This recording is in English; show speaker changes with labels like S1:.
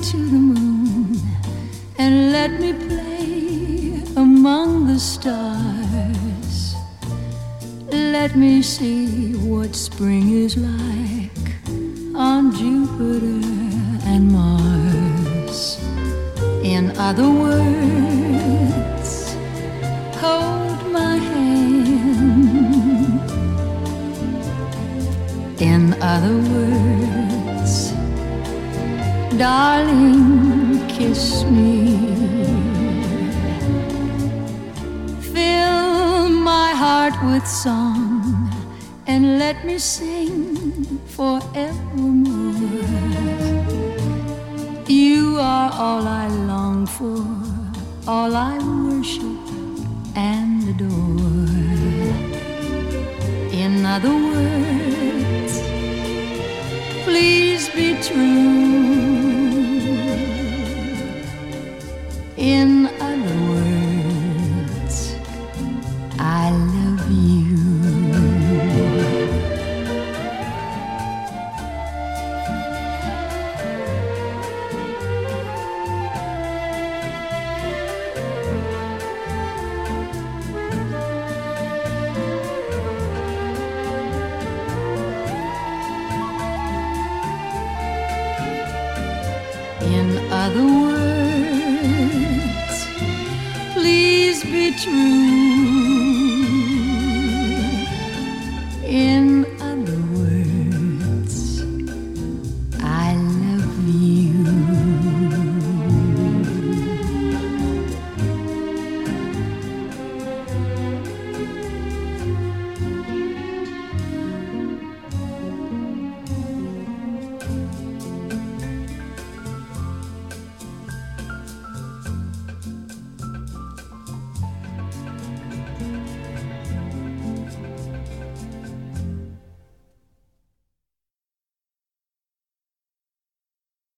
S1: to the moon and let me play among the stars. Let me see what spring is like on Jupiter and Mars. In other words, hold my hand. In other words, darling, kiss me. Fill my heart with song and let me sing forevermore. You are all I long for, all I worship and adore. In other words, please be true. In other words, I love you. In other words, please be true.